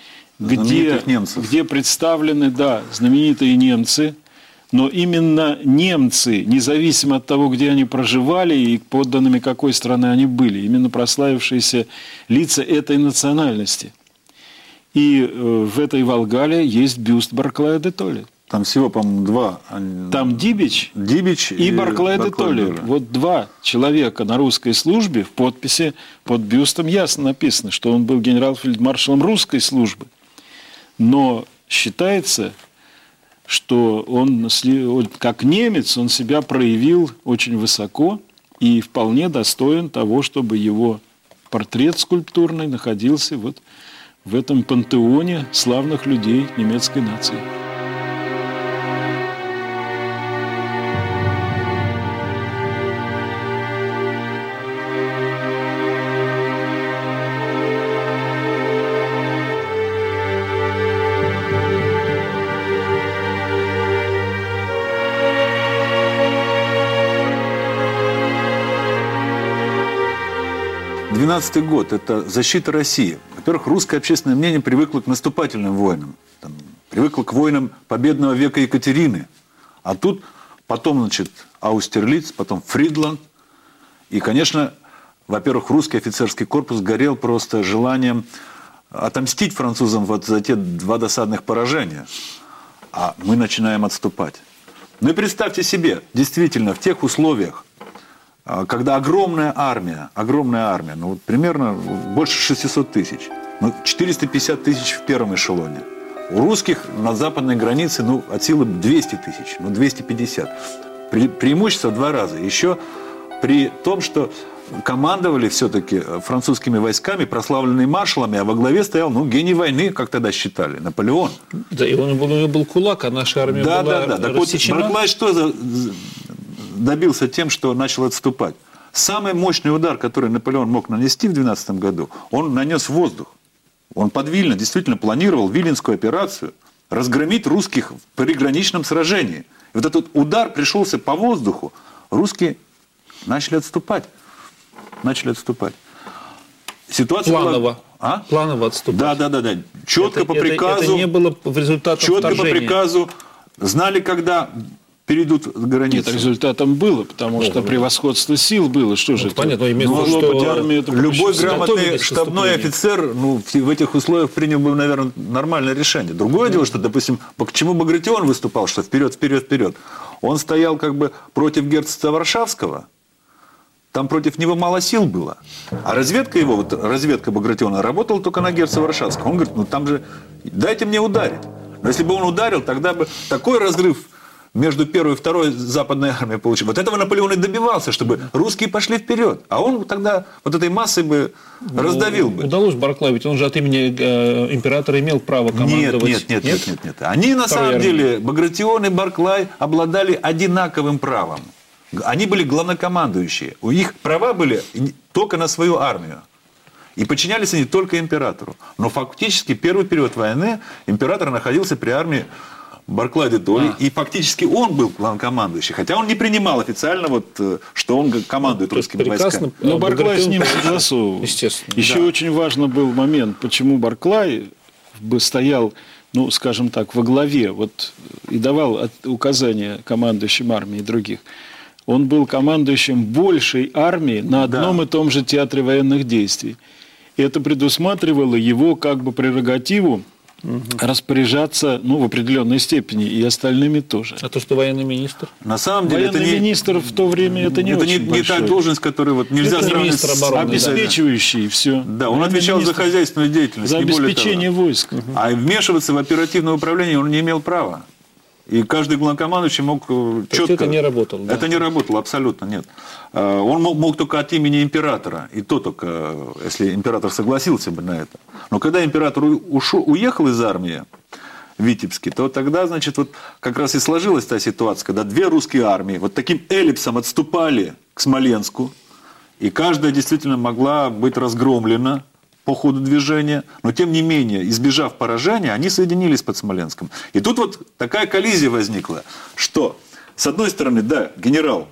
где представлены, да, знаменитые немцы. Но именно немцы, независимо от того, где они проживали и подданными какой страны они были, именно прославившиеся лица этой национальности. И в этой Волгале есть бюст Барклая де Толли. Там всего, по-моему, 2. Там Дибич и Барклай де Толли. Вот 2 человека на русской службе, в подписи под бюстом ясно написано, что он был генерал-фельдмаршалом русской службы. Но считается, что он, как немец, он себя проявил очень высоко и вполне достоин того, чтобы его портрет скульптурный находился вот в этом пантеоне славных людей немецкой нации. «12-й год – это защита России. Во-первых, русское общественное мнение привыкло к наступательным войнам, привыкло к войнам победного века Екатерины. А тут потом, Аустерлиц, потом Фридланд. И, конечно, во-первых, русский офицерский корпус горел просто желанием отомстить французам вот за те 2 досадных поражения. А мы начинаем отступать. Ну и представьте себе, действительно, в тех условиях, когда огромная армия, ну вот примерно больше 600 тысяч, ну 450 тысяч в первом эшелоне. У русских на западной границе, ну, от силы 200 тысяч, ну 250. Преимущество в 2 раза. Еще при том, что командовали все-таки французскими войсками, прославленные маршалами, а во главе стоял, ну, гений войны, как тогда считали, Наполеон. Да, и у него был кулак, а наша армия была рассечена. Так вот, Барклай что добился тем, что начал отступать? Самый мощный удар, который Наполеон мог нанести в 12 году, он нанес в воздух. Он под Вильно действительно планировал Виленскую операцию разгромить русских в приграничном сражении. И вот этот удар пришелся по воздуху. Русские начали отступать. Ситуация планово. была... Планово отступать. Да. Четко по приказу. Это не было результатом четко вторжения. По приказу. Знали, когда перейдут границу. Нет, результатом было, потому что превосходство сил было. Что же это? Понятно, любой грамотный штабной офицер в этих условиях принял бы, наверное, нормальное решение. Другое дело, что, допустим, почему Багратион выступал, что вперед. Он стоял как бы против герцогства Варшавского. Там против него мало сил было. А разведка его, разведка Багратиона, работала только на герцога Варшавского. Он говорит, там же дайте мне ударить. Но если бы он ударил, тогда бы такой разрыв между первой и второй западной армией получил. Вот этого Наполеон и добивался, чтобы русские пошли вперед. А он тогда вот этой массой бы раздавил бы. Удалось Барклаю, ведь он же от имени императора имел право командовать. Нет. Они на самом деле, Багратион и Барклай, обладали одинаковым правом. Они были главнокомандующие. У них права были только на свою армию. И подчинялись они только императору. Но фактически первый период войны император находился при армии Барклай де Толли. И фактически он был главнокомандующий. Хотя он не принимал официально, что он командует русскими войсками. Но Барклай с ним согласовывал. Естественно. Еще очень важный был момент, почему Барклай бы стоял, скажем так, во главе и давал указания командующим армией и других. Он был командующим большей армией на одном и том же театре военных действий. И это предусматривало его как бы прерогативу распоряжаться в определенной степени и остальными тоже. А то, что военный министр? На самом деле военный министр в то время это не очень большой. Это не та должность, которую нельзя сравнивать с обеспечивающий все. Да, он отвечал за хозяйственную деятельность. За обеспечение войск. А вмешиваться в оперативное управление он не имел права. И каждый главнокомандующий мог четко... Это не работало. Да? Это не работало, абсолютно нет. Он мог только от имени императора. И то только, если император согласился бы на это. Но когда император уехал из армии в Витебске, то тогда, значит, как раз и сложилась та ситуация, когда 2 русские армии таким эллипсом отступали к Смоленску. И каждая действительно могла быть разгромлена по ходу движения, но тем не менее, избежав поражения, они соединились под Смоленском. И тут такая коллизия возникла, что, с одной стороны, генерал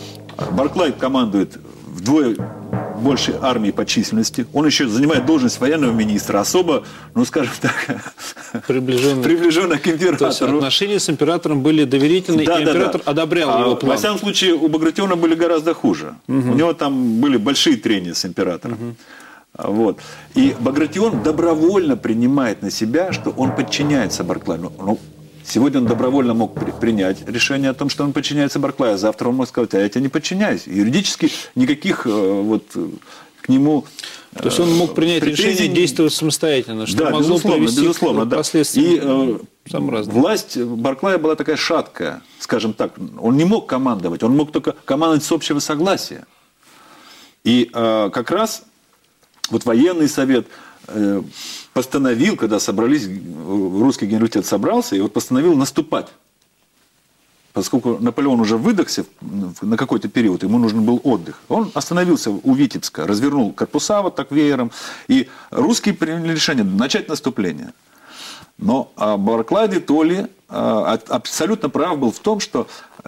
Барклай командует вдвое большей армией по численности, он еще занимает должность военного министра, особо, скажем так, приближенно к императору. То есть отношения с императором были доверительные, и император одобрял его план. Во всяком случае, у Багратиона были гораздо хуже. У него там были большие трения с императором. И Багратион добровольно принимает на себя, что он подчиняется Барклаю. Сегодня он добровольно мог принять решение о том, что он подчиняется Барклаю, а завтра он мог сказать, я тебе не подчиняюсь. Юридически никаких к нему То есть он мог принять решение действовать самостоятельно, что могло привести к последствиям самым разным. Власть Барклая была такая шаткая, скажем так. Он не мог командовать, он мог только командовать с общего согласия. И как раз военный совет постановил, когда собрались, русский генералитет собрался, и постановил наступать. Поскольку Наполеон уже выдохся на какой-то период, ему нужен был отдых. Он остановился у Витебска, развернул корпуса так веером, и русские приняли решение начать наступление. Но Барклай де Толли абсолютно прав был в том, что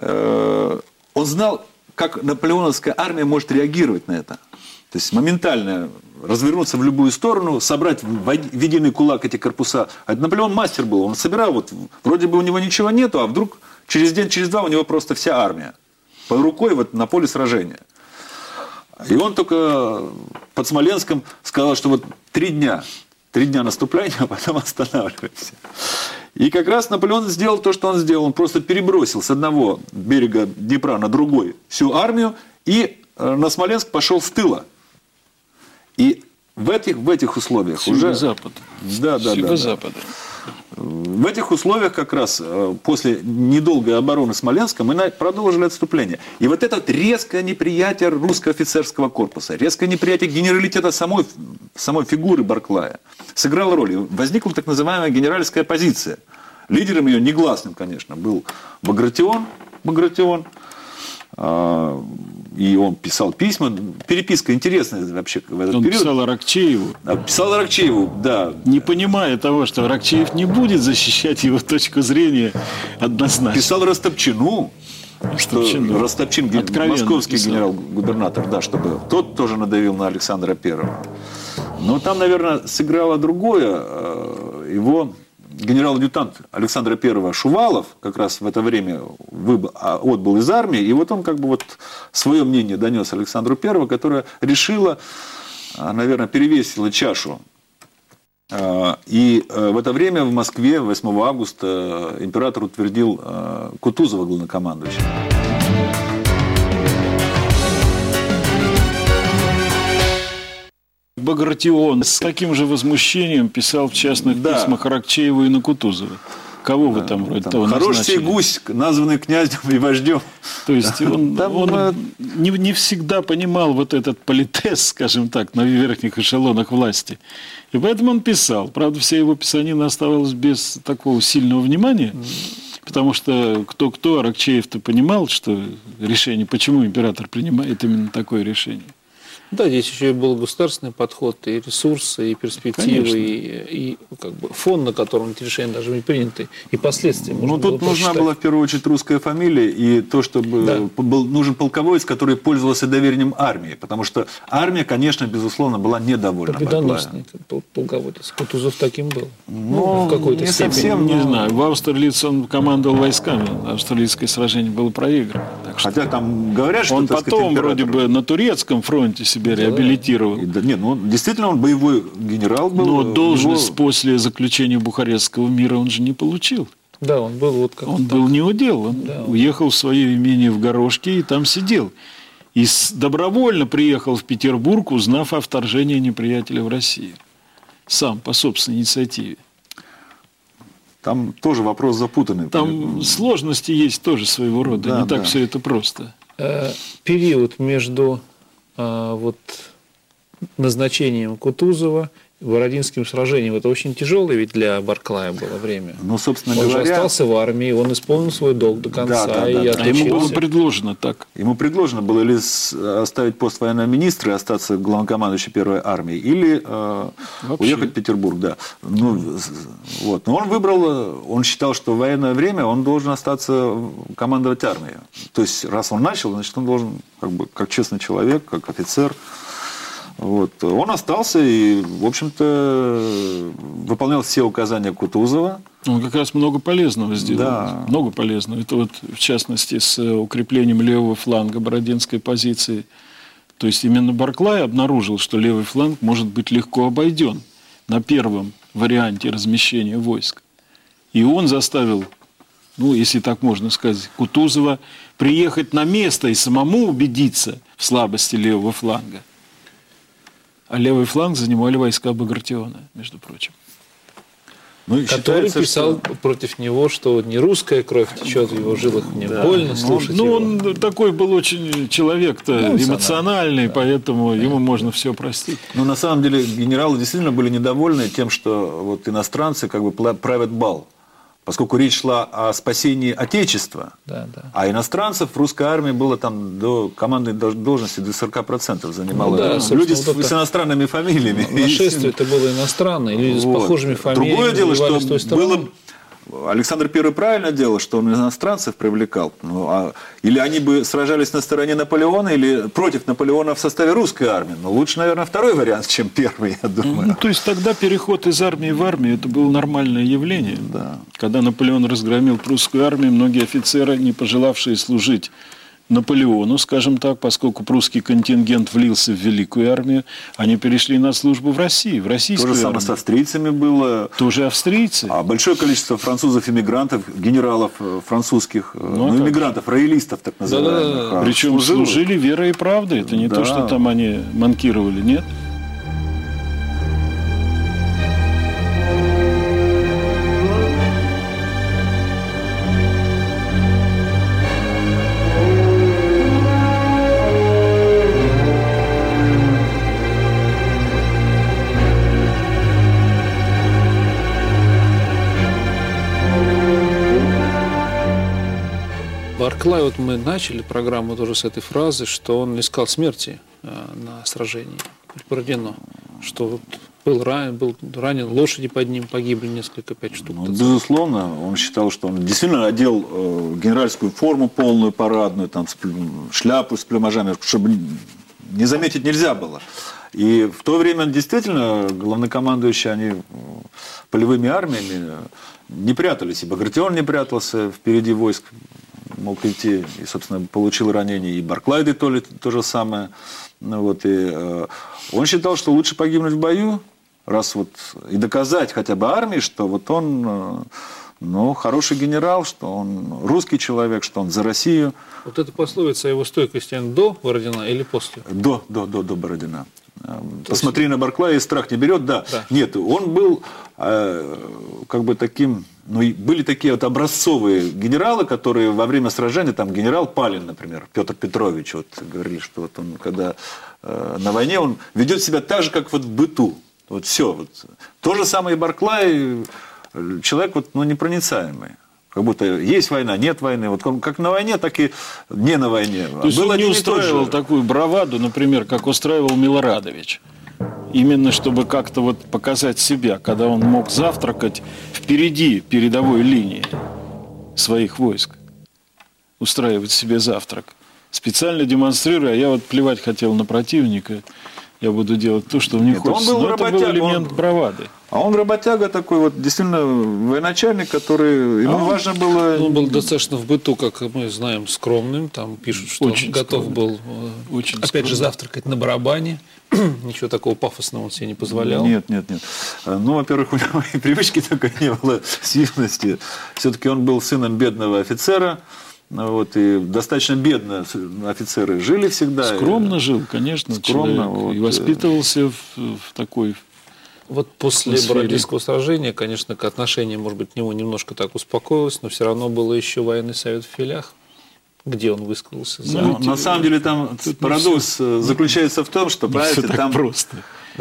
он знал, как наполеоновская армия может реагировать на это. То есть моментально развернуться в любую сторону, собрать в единый кулак эти корпуса. А Наполеон мастер был, он собирал, вроде бы у него ничего нету, а вдруг через день, через два у него просто вся армия. Под рукой на поле сражения. И он только под Смоленском сказал, что вот 3 дня наступления, а потом останавливаемся. И как раз Наполеон сделал то, что он сделал. Он просто перебросил с одного берега Днепра на другой всю армию и на Смоленск пошел с тыла. И в этих условиях Северо-запад. Да. Северо-запада. В этих условиях как раз после недолгой обороны Смоленска мы продолжили отступление. И вот это вот резкое неприятие русского офицерского корпуса, резкое неприятие генералитета самой фигуры Барклая сыграло роль. И возникла так называемая генеральская оппозиция. Лидером ее, негласным, конечно, был Багратион. И он писал письма. Переписка интересная вообще в этот он период. Писал Аракчееву. Писал Аракчееву, да. Не понимая того, что Аракчеев не будет защищать его точку зрения однозначно. Писал Растопчину. Растопчин, московский генерал-губернатор, да, чтобы тот тоже надавил на Александра Первого. Но там, наверное, сыграло другое. Его генерал-адъютант Александра I Шувалов как раз в это время отбыл из армии, и вот он как бы вот свое мнение донес Александру I, которое решило, наверное, перевесило чашу. И в это время в Москве 8 августа император утвердил Кутузова главнокомандующим. Багратион с таким же возмущением писал в частных письмах Аракчееву и на Кутузова. Кого вы там вроде того назначили? Хороший сей гусь, названный князем и вождем. То есть он не всегда понимал вот этот политез, скажем так, на верхних эшелонах власти. И поэтому он писал. Правда, вся его писанина оставалась без такого сильного внимания, потому что кто-кто, Аракчеев-то понимал, что решение, почему император принимает именно такое решение. Да, здесь еще и был государственный подход, и ресурсы, и перспективы, и как бы фон, на котором эти решения должны быть приняты, и последствия. Ну, тут нужна была в первую очередь русская фамилия, и то, чтобы был нужен полководец, который пользовался доверием армии, потому что армия, конечно, безусловно, была недовольна. Победоносный полководец. Кутузов таким был. Ну, в какой-то не степени. Совсем, не знаю. В Аустерлице он командовал войсками. Австралийское сражение было проиграно. Хотя там говорят, что... Он потом вроде бы на турецком фронте себя реабилитировал. Нет, ну, действительно, он боевой генерал был. Но должность после заключения Бухарестского мира он же не получил. Да, он был вот как-то Он был неудел. Он уехал в свое имение в Горошке и там сидел. И добровольно приехал в Петербург, узнав о вторжении неприятеля в Россию. Сам, по собственной инициативе. Там тоже вопрос запутанный. Там сложности есть тоже своего рода. Да, не так все это просто. Период между вот назначением Кутузова и Бородинским сражением. Это очень тяжелое ведь для Барклая было время. Ну, собственно он говоря... же остался в армии, он исполнил свой долг до конца. А ему было предложено так. Ему предложено было или оставить пост военного министра и остаться главнокомандующим первой армии, или уехать в Петербург. Да. Ну, вот. Но он выбрал, он считал, что в военное время он должен остаться командовать армией. То есть, раз он начал, значит, он должен, как честный человек, как офицер. Вот. Он остался и, в общем-то, выполнял все указания Кутузова. Он как раз много полезного сделал. Да. Много полезного. Это вот, в частности, с укреплением левого фланга бородинской позиции. То есть, именно Барклай обнаружил, что левый фланг может быть легко обойден на первом варианте размещения войск. И он заставил, ну, если так можно сказать, Кутузова приехать на место и самому убедиться в слабости левого фланга. А левый фланг занимали войска Багратиона, между прочим. Ну, который писал против него, что не русская кровь течет в его жилах, мне больно слушать его. Он такой был очень человек-то эмоциональный, поэтому ему можно все простить. Но на самом деле генералы действительно были недовольны тем, что вот иностранцы как бы правят бал. Поскольку речь шла о спасении Отечества, а иностранцев в русской армии было там до командной должности до 40% занимало. Люди с иностранными фамилиями. Нашествие это было иностранное, люди с похожими фамилиями. Другое дело, что было... Александр I правильно делал, что он иностранцев привлекал. Или они бы сражались на стороне Наполеона, или против Наполеона в составе русской армии. Но лучше, наверное, второй вариант, чем первый, я думаю. Ну, то есть тогда переход из армии в армию это было нормальное явление. Да. Когда Наполеон разгромил прусскую армию, многие офицеры, не пожелавшие служить Наполеону, скажем так, поскольку прусский контингент влился в Великую армию, они перешли на службу в России, в российскую армию. То же самое с австрийцами было. Тоже австрийцы. А большое количество французов-иммигрантов, генералов французских, иммигрантов, роялистов, так называемых. Да. Причем служили верой и правдой. Это не то, что там они манкировали, нет. Барклай, вот мы начали программу тоже с этой фразы, что он искал смерти на сражении при Бородино, что вот был ранен, лошади под ним погибли несколько, 5 штук. Безусловно, он считал, что он действительно одел генеральскую форму полную, парадную, там, шляпу с плюмажами, чтобы не заметить нельзя было. И в то время действительно главнокомандующие, они полевыми армиями не прятались, и Багратион не прятался впереди войск, мог идти, и, собственно, получил ранение, и Барклай де Толли то же самое. Вот, и он считал, что лучше погибнуть в бою, раз вот, и доказать хотя бы армии, что вот он, хороший генерал, что он русский человек, что он за Россию. Вот эта пословица о его стойкости до Бородина или после? До Бородина. Посмотри на Барклая, и страх не берет, да. Нет, он был как бы таким, были такие вот образцовые генералы, которые во время сражения, там генерал Палин, например, Петр Петрович, вот говорили, что вот он, когда на войне, он ведет себя так же, как вот в быту. Вот все. Вот. То же самое и Барклай, человек вот, непроницаемый. Как будто есть война, нет войны. Вот как на войне, так и не на войне. То есть он не устраивал такую браваду, например, как устраивал Милорадович. Именно чтобы как-то вот показать себя, когда он мог завтракать впереди передовой линии своих войск. Устраивать себе завтрак. Специально демонстрируя, я вот плевать хотел на противника, я буду делать то, что мне хочется. Но это был элемент бравады. А он работяга такой, вот действительно военачальник, который ему важно было. Он был достаточно в быту, как мы знаем, скромным. Там пишут, что он готов был, опять же, завтракать на барабане. Ничего такого пафосного он себе не позволял. Нет. Во-первых, у него и привычки такой не было с юности. Все-таки он был сыном бедного офицера. Вот, и достаточно бедно офицеры жили всегда. Скромно жил, конечно, скромно, вот, и воспитывался в такой. Вот после Бородинского сражения, конечно, отношение, может быть, к нему немножко так успокоилось, но все равно было еще военный совет в Филях, где он высказался. На самом деле там парадокс заключается в том, что, понимаете, там просто.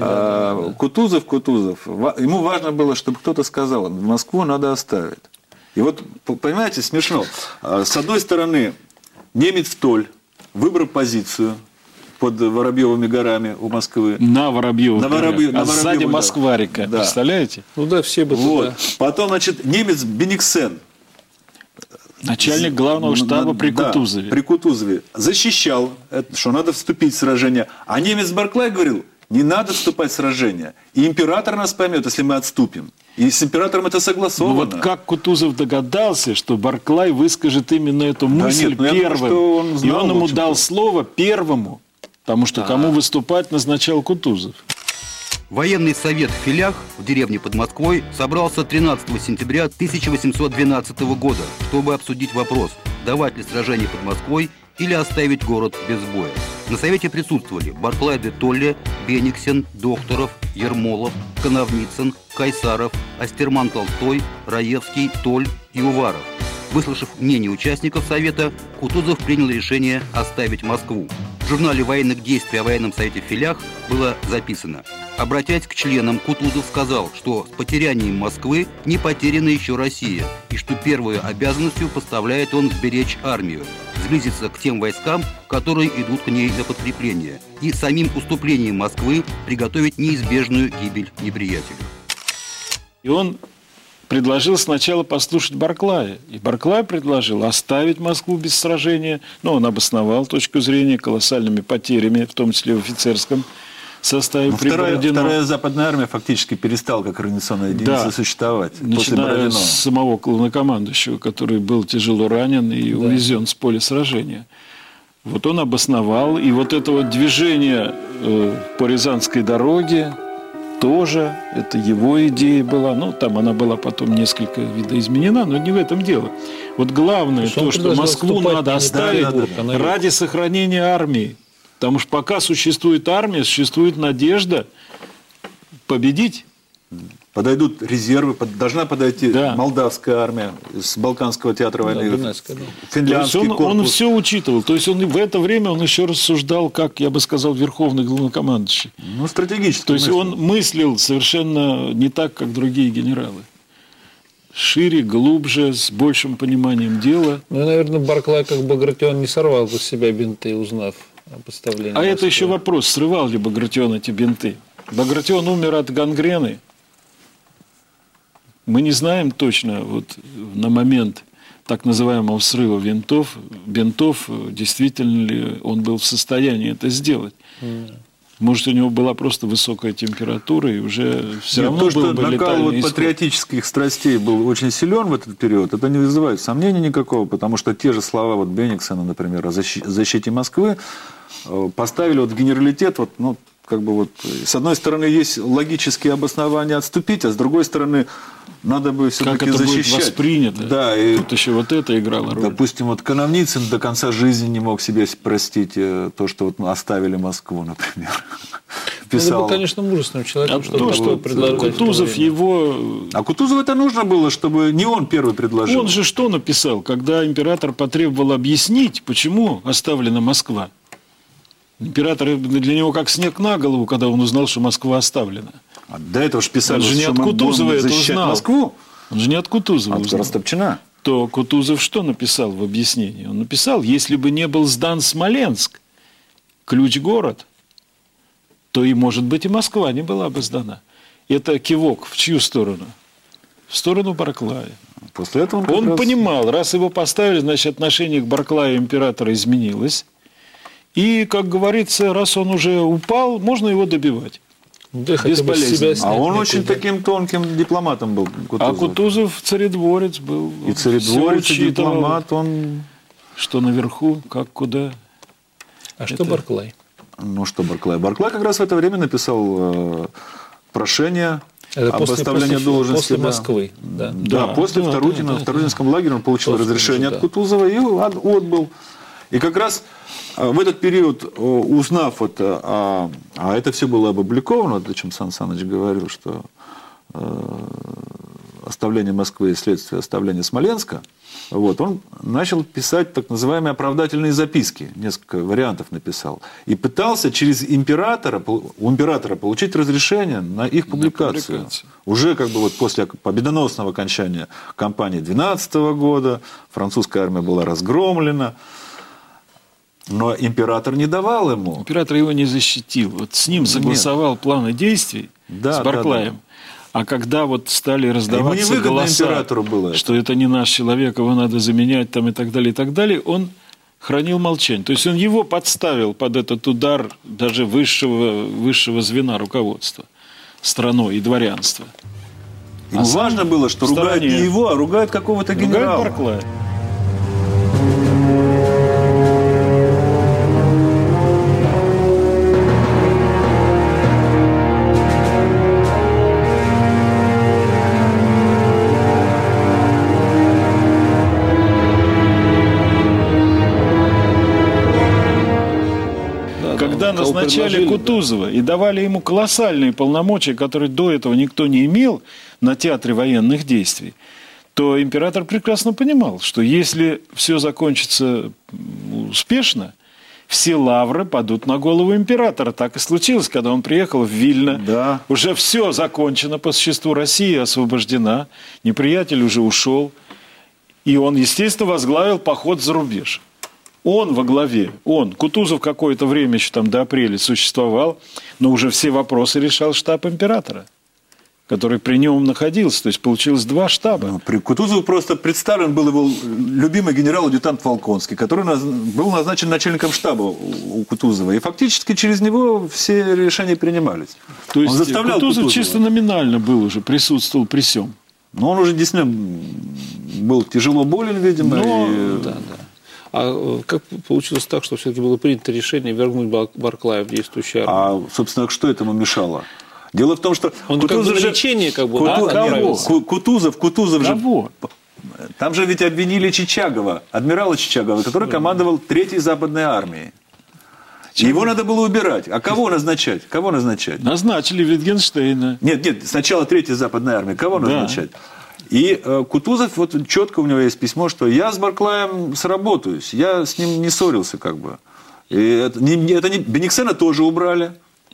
Кутузов, ему важно было, чтобы кто-то сказал, в Москву надо оставить. И вот, понимаете, смешно. С одной стороны, немец Толь выбрал позицию под Воробьевыми горами у Москвы. На Воробьевых горах. А сзади Москва-река. Да. Представляете? Все бы туда. Потом, значит, немец Бениксен. Начальник главного штаба при Кутузове. При Кутузове. Защищал, что надо вступить в сражение. А немец Барклай говорил, не надо вступать в сражение. И император нас поймет, если мы отступим. И с императором это согласовано. Вот как Кутузов догадался, что Барклай выскажет именно эту мысль первым. И он ему дал слово первому, потому что кому выступать назначал Кутузов. Военный совет в Филях в деревне под Москвой собрался 13 сентября 1812 года, чтобы обсудить вопрос, давать ли сражение под Москвой или оставить город без боя. На совете присутствовали Барклай де Толли, Бениксен, Докторов, Ермолов, Коновницын, Кайсаров, Астерман Толстой, Раевский, Толь и Уваров. Выслушав мнение участников совета, Кутузов принял решение оставить Москву. В журнале военных действий о военном совете в Филях было записано: обратясь к членам, Кутузов сказал, что с потерянием Москвы не потеряна еще Россия, и что первую обязанностью поставляет он сберечь армию, сблизиться к тем войскам, которые идут к ней на подкрепление, и самим уступлением Москвы приготовить неизбежную гибель неприятелю. И он предложил сначала послушать Барклая. И Барклай предложил оставить Москву без сражения. Но он обосновал точку зрения колоссальными потерями, в том числе в офицерском составе при Бородино. Вторая западная армия фактически перестала как организационная единица существовать. Начиная с самого главнокомандующего, который был тяжело ранен и увезен с поля сражения. Вот он обосновал. И вот это вот движение по Рязанской дороге тоже, это его идея была. Ну, там она была потом несколько видоизменена, но не в этом дело. Вот главное то, что Москву надо оставить ради сохранения армии. Потому что пока существует армия, существует надежда победить. Подойдут резервы, должна подойти молдавская армия с Балканского театра войны, финляндский корпус. Он все учитывал. То есть он в это время он еще рассуждал, как, я бы сказал, верховный главнокомандующий. Ну, стратегически. То есть он мыслил совершенно не так, как другие генералы. Шире, глубже, с большим пониманием дела. Ну, наверное, Барклай, как Багратион, не сорвал бы с себя бинты, узнав о поставлении Москвы. Это еще вопрос, срывал ли Багратион эти бинты. Багратион умер от гангрены. Мы не знаем точно, вот на момент так называемого срыва бинтов, действительно ли он был в состоянии это сделать. Может, у него была просто высокая температура, и уже все равно был бы летальный накал вот патриотических страстей был очень силен в этот период, это не вызывает сомнений никакого, потому что те же слова вот Бениксена, например, о защите Москвы поставили вот в генералитет, вот, ну, как бы вот, с одной стороны, есть логические обоснования отступить, а с другой стороны, надо бы все-таки защищать. Как это будет воспринято. Да, и тут еще вот это играло роль. Допустим, вот Коновницын до конца жизни не мог себе простить то, что вот оставили Москву, например. Писал. Он был, конечно, мужественным человеком, что Кутузов его... А Кутузову это нужно было, чтобы не он первый предложил. Он же что написал, когда император потребовал объяснить, почему оставлена Москва? Император для него как снег на голову, когда он узнал, что Москва оставлена. А до этого же писали, он же не что от Кутузова это узнал. Москву. Он же не от Кутузова узнал. От Растопчина. То Кутузов что написал в объяснении? Он написал, если бы не был сдан Смоленск, ключ-город, то и, может быть, и Москва не была бы сдана. Это кивок в чью сторону? В сторону Барклая. После этого он понимал, раз его поставили, значит, отношение к Барклаю императора изменилось. И, как говорится, раз он уже упал, можно его добивать. Да, безболезненно. А он очень таким тонким дипломатом был, Кутузов. А Кутузов царедворец был. И царедворец, и дипломат. Он... Что наверху, как куда. А что Барклай? Ну, что Барклай? Барклай как раз в это время написал прошение об оставлении должности. После Москвы. Да, после в Тарутинском лагере он получил разрешение от Кутузова и отбыл. И как раз в этот период, узнав это, а это все было опубликовано, о чем Сан Саныч говорил, что оставление Москвы и следствие оставления Смоленска, вот, он начал писать так называемые оправдательные записки, несколько вариантов написал, и пытался через у императора получить разрешение на их публикацию. Уже как бы вот после победоносного окончания кампании 12 года, французская армия была разгромлена. Но император не давал ему. Император его не защитил. Вот с ним согласовал планы действий с Барклаем. Да. А когда вот стали раздаваться голоса, что это не наш человек, его надо заменять там, и так далее, он хранил молчание. То есть он его подставил под этот удар даже высшего звена руководства страной и дворянства. Ему важно было, что ругают не его, а ругают какого-то генерала. Ругают Барклая. Когда назначали Кутузова и давали ему колоссальные полномочия, которые до этого никто не имел на театре военных действий, то император прекрасно понимал, что если все закончится успешно, все лавры падут на голову императора. Так и случилось, когда он приехал в Вильно. Да. Уже все закончено по существу, Россия освобождена, неприятель уже ушел. И он, естественно, возглавил поход за рубеж. Он во главе, Кутузов какое-то время еще там до апреля существовал, но уже все вопросы решал штаб императора, который при нем находился. То есть получилось два штаба. При Кутузову просто представлен был его любимый генерал-адъютант Волконский, который был назначен начальником штаба у Кутузова. И фактически через него все решения принимались. То есть Кутузов чисто номинально присутствовал при всем. Но он уже действительно был тяжело болен, видимо. Да. А как получилось так, что все-таки было принято решение вернуть Барклая в действующую армию? А, собственно, что этому мешало? Дело в том, что он Кутузов как бы на лечение Кутузов Кого? же... Там же ведь обвинили Чичагова, адмирала Чичагова, который командовал Третьей Западной армией. Его надо было убирать. А кого назначать? Кого назначать? Назначили Витгенштейна. Нет, сначала Третья Западная армия. Кого назначать? И Кутузов, вот четко у него есть письмо, что я с Барклаем сработаюсь. Я с ним не ссорился как бы. И Бениксена тоже убрали.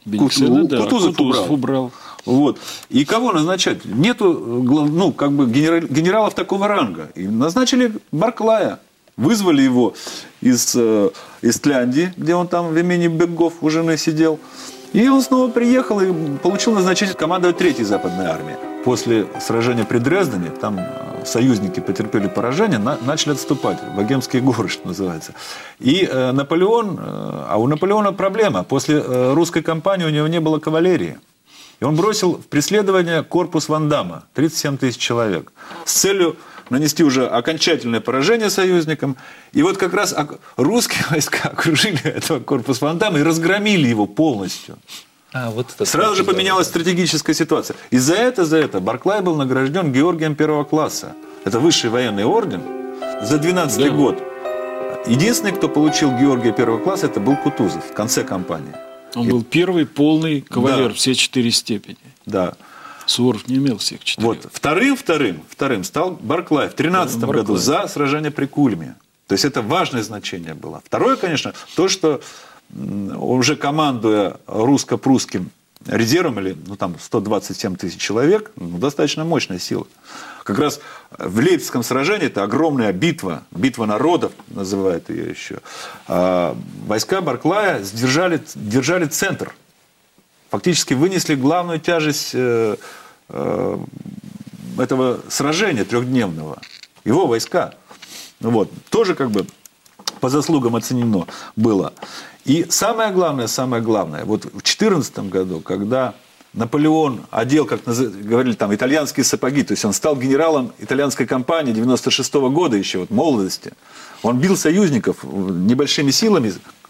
Кутузов убрал. Вот. И кого назначать? Нету как бы генералов такого ранга. И назначили Барклая. Вызвали его из Исляндии, где он там в имени Бекгов у жены сидел. И он снова приехал и получил назначение командовать Третьей Западной армией. После сражения при Дрездене, там союзники потерпели поражение, начали отступать. Богемские горы, что называется. И Наполеон, а у Наполеона проблема. После русской кампании у него не было кавалерии. И он бросил в преследование корпус Ван Дамма, 37 тысяч человек, с целью нанести уже окончательное поражение союзникам. И вот как раз русские войска окружили этого корпус Ван Дамма и разгромили его полностью. Сразу же поменялась стратегическая ситуация. И за это Барклай был награжден Георгием первого класса. Это высший военный орден за 12-й год. Единственный, кто получил Георгия первого класса, это был Кутузов в конце кампании. Он был первый полный кавалер, все 4 степени. Да. Суворов не имел всех 4. Вот. Вторым стал Барклай в 13 году за сражение при Кульме. То есть это важное значение было. Второе, конечно, то, что уже командуя русско-прусским резервом, или там 127 тысяч человек, достаточно мощная сила. Как раз в Лейпцигском сражении, это огромная битва народов, называют ее еще, войска Барклая держали центр. Фактически вынесли главную тяжесть этого сражения трехдневного. Его войска. Вот. Тоже как бы по заслугам оценено было. И самое главное, вот в 2014 году, когда Наполеон одел, как говорили там, итальянские сапоги, то есть он стал генералом итальянской кампании 96-го года еще, вот молодости. Он бил союзников небольшими силами,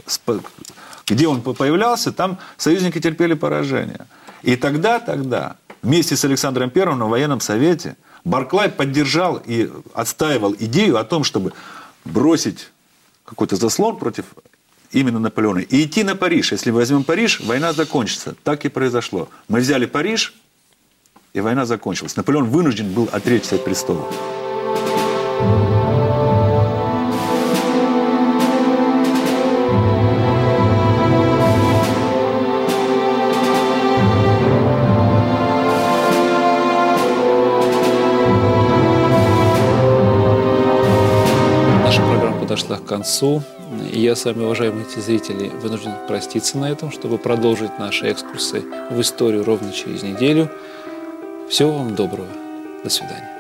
где он появлялся, там союзники терпели поражение. И тогда, вместе с Александром Первым на военном совете, Барклай поддержал и отстаивал идею о том, чтобы бросить какой-то заслон против именно Наполеона и идти на Париж. Если мы возьмем Париж, война закончится. Так и произошло. Мы взяли Париж, и война закончилась. Наполеон вынужден был отречься от престола. Наша программа подошла к концу. И я с вами, уважаемые зрители, вынужден проститься на этом, чтобы продолжить наши экскурсы в историю ровно через неделю. Всего вам доброго. До свидания.